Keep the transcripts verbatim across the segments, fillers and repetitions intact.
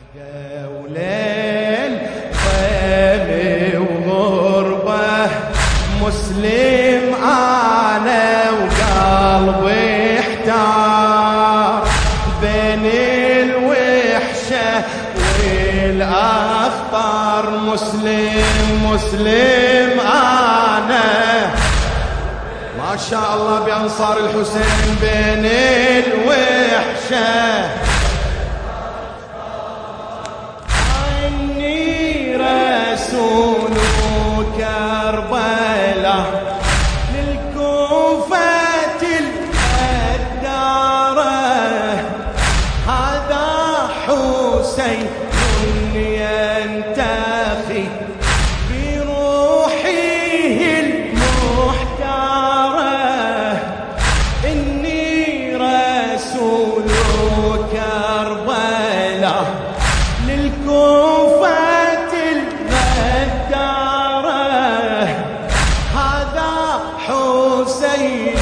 وحدة وليل خيمي وغربة مسلم أنا وقلبي احتار بين الوحشة والأخطار. مسلم مسلم أنا ما شاء الله بأنصار الحسين بين الوحشة عني رسول كربلاء للكوفة الدارة هذا حسين ينتخي بروحه المحتارة إني رسول كربلاء للكوفة الغدارة هذا حسين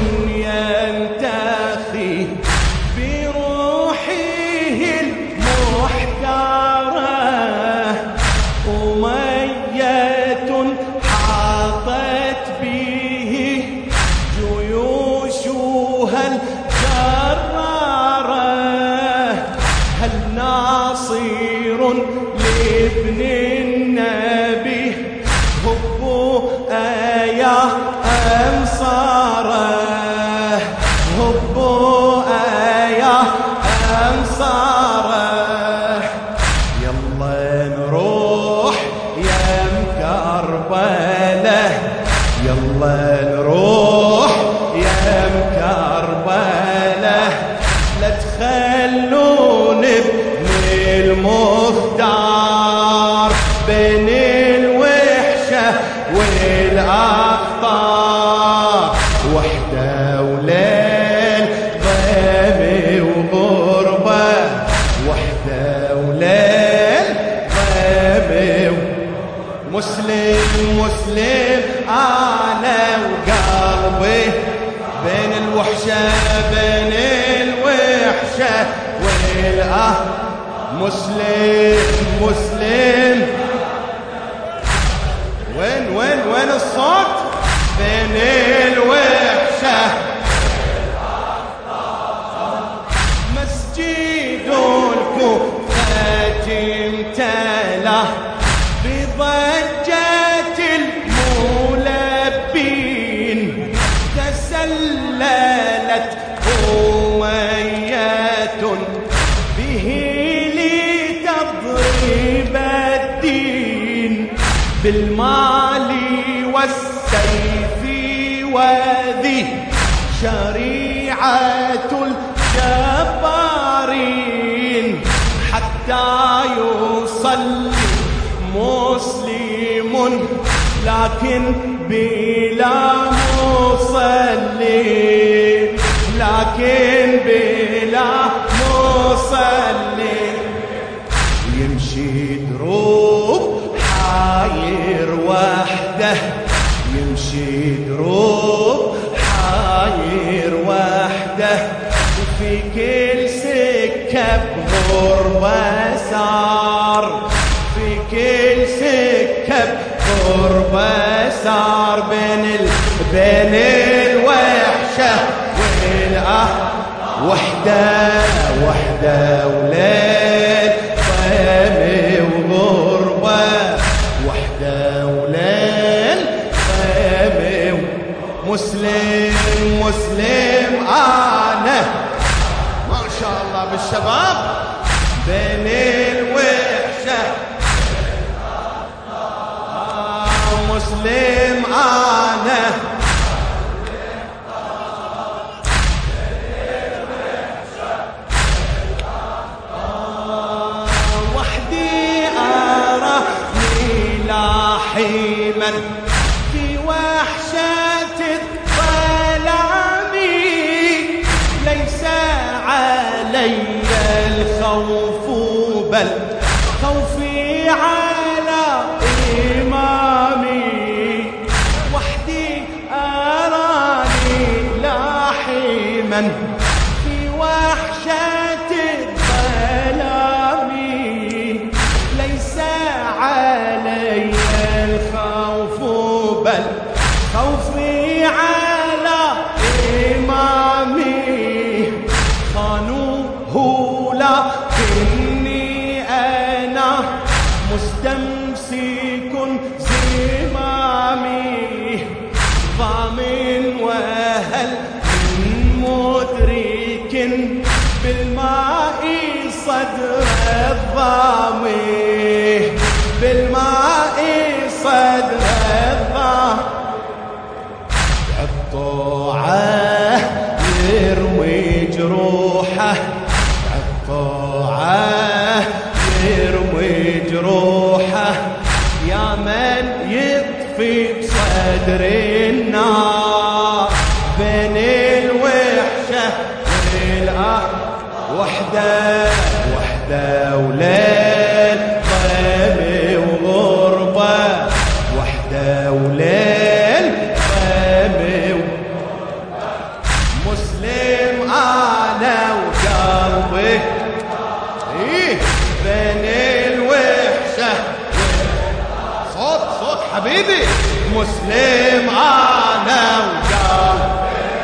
ينتخي بروحه المحتارة أمية حاطت به جيوشها الجرارة هل ناصير لابن النبي هبوا يا أنصاره هبوا يا أنصاره يلا نروح يا مكربلة يلا نروح يا مكربلة لا تخلون ابن المختار بين الوحشة والأخطار. وحدة وليل ضيمي وغربة وحدة وليل ضيمي مسلم مسلم أنا وقلبي بين الوحشة بين الوحشة والأه مسلم مسلم وين وين وين الصوت بين الوحشة مسجد الكوفة امتلأ بضجة الملبين تسللت أمية به لتضرب الدين بالمال والسيف وذي شريعة الجبارين حتى يصلي مسلم لكن بلا مصلي لكن بلا مصلي يمشي دروب حاير وحده يمشي دروب حاير وحده وفي كل سكة بغربة سار في كل سكة بغربة سار بين ال... بين الوحشة والأه وحدة وحدة وليل ضيمي وغربة وحدة وليل ضيمي مسلم مسلم أنا ما شاء الله بالشباب بين الوحشة آه مسلم أنا آه وحدي أراني لاحما في وحشة الظلام ليس علي الخوف بل خوفي على إمامي وحدي أراني لاحما في وحشة الظلام مستمسك زمامي ضامن وهل من مدرك بالماء صدر الضامي بالماء صدر الضامي الطاعة يروي جروحه الطاعة يروي جروحه يا من يطفي بصدر النار بين الوحشة والآه وحدة وحدة وليل ضيمي وغربة وحدة وليل ضيمي وغربة مسلم أنا وقلبي إيه بين الوحشة صوت صوت حبيبي مسلم أنا وقلبي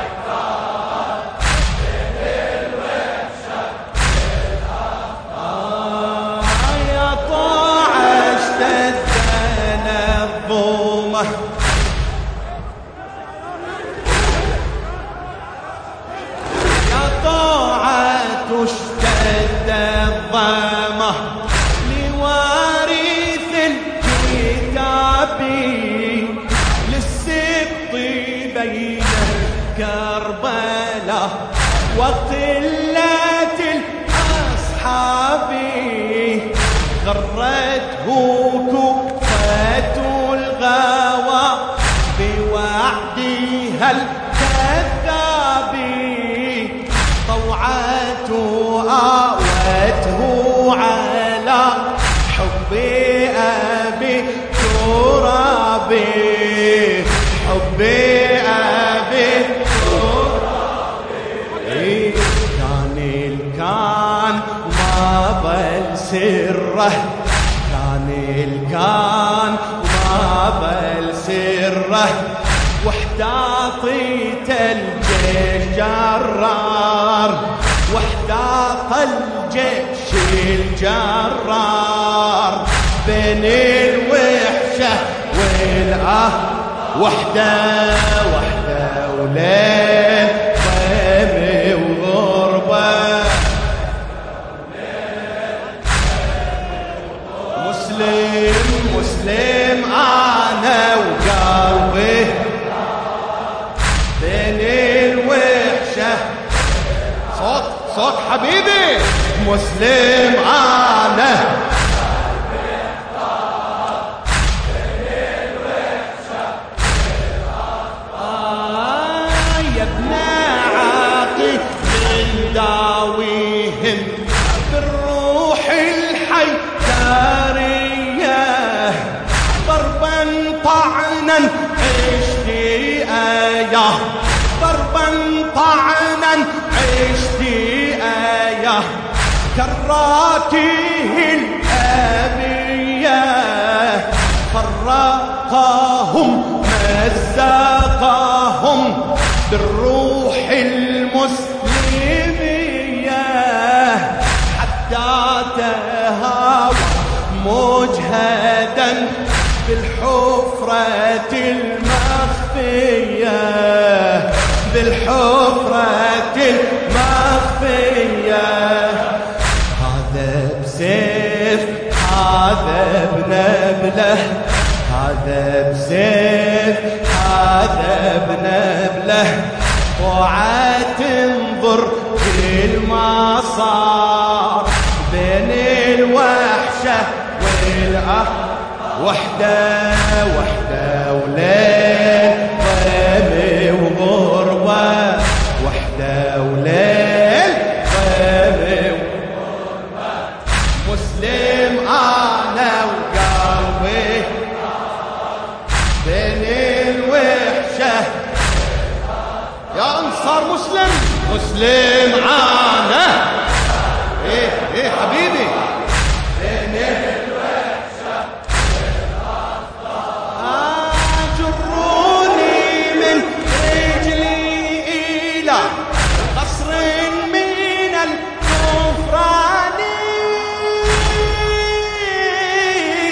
يا طاعة اشتد الظما لوارث الكتاب للسبط بين كربلاء وقلة الأصحاب غرته كفة الغوى بوعدها الكذاب طوعته آوته على حب أبي ترابي حب أبي ترابي كان الكان ما بل سره كان الكان ما بل سره واحتاطيت الجيش جرار واحتاط الجيش الجرار بين الوحشة والآه وحدة وحدة وليل ضيمي وغربة مسلم مسلم أنا وقلبي بين الوحشة صوت صوت حبيبي مسلم أنا آه يا ابن عاقل من داويهم بالروح الحي دارية ضربا طعنا اشتيايا ضربا طعنا اشتيايا كراته الأبية فرقاهم مزقاهم بالروح المسلمية حتى تهاوى مجهدا بالحفرة المخفية بالحفرة المخفية هذا بسيف هذا بنبله هذا بسيف هذا بنبله طاعة تنظر كل ما صار بين الوحشة والأه وحدة وحدة وليل ضيمي وغربة وحدة وليل ضيمي وغربة مسلم أنا وقلبي بين الوحشة يا أنصار مسلم مسلم أنا إيه إيه حبيبي بين الوحشة جروني من رجلي إلى قصر من الكفران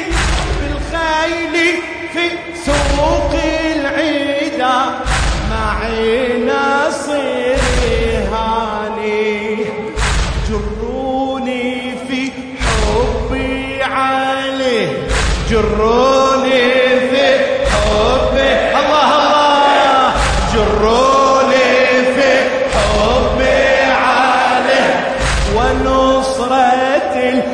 جروني في حبي الله الله جروني في حبي عليه ونصرة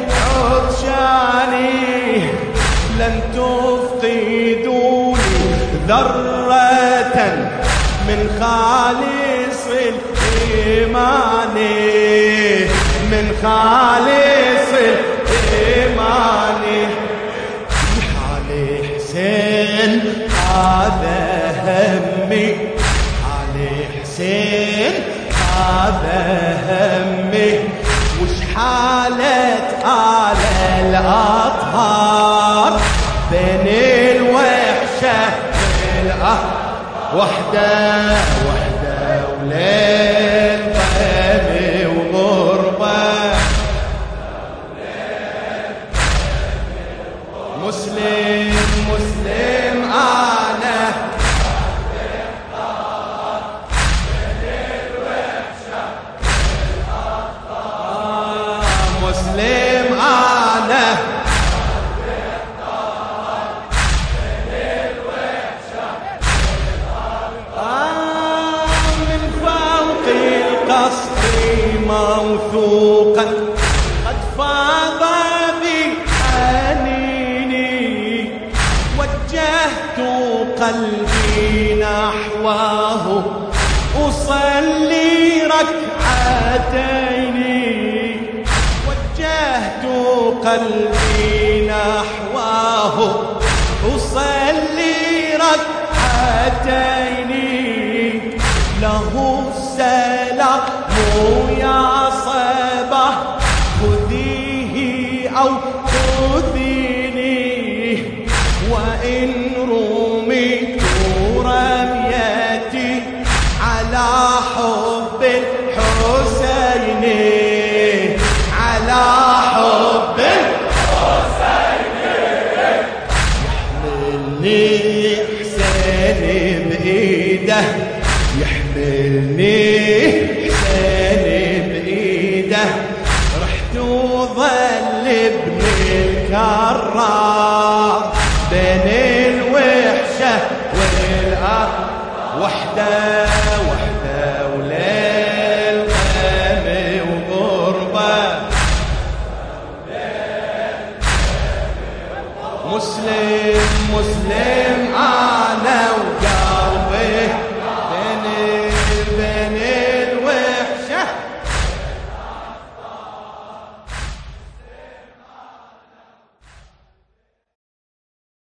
العطشاني لن تفقدوني ذرة من خالص الإيمان من خالص الإيمان علي حسين هذا همي علي حسين هذا همي وش حالة آل الأطهار بين الوحشة والأهل وحدة وحدة وليل غيمي وغربة مسلم مسلم أنا مسلم أنا موثوقا قد فاض بحنيني وجهت قلبي نحوه أصلي ركعتين وجهت قلبي نحوه أصلي ركعتين له السلام يا صبا خذيه أو خذيني وإن رميت رميتي على حب الحسين على حب الحسين يحملني حسين بإيده يحملني رحت وظل ابن الكرار بين الوحشة والأهل وحدة وحدة وليل غيمي وغربة مسلم مسلم آه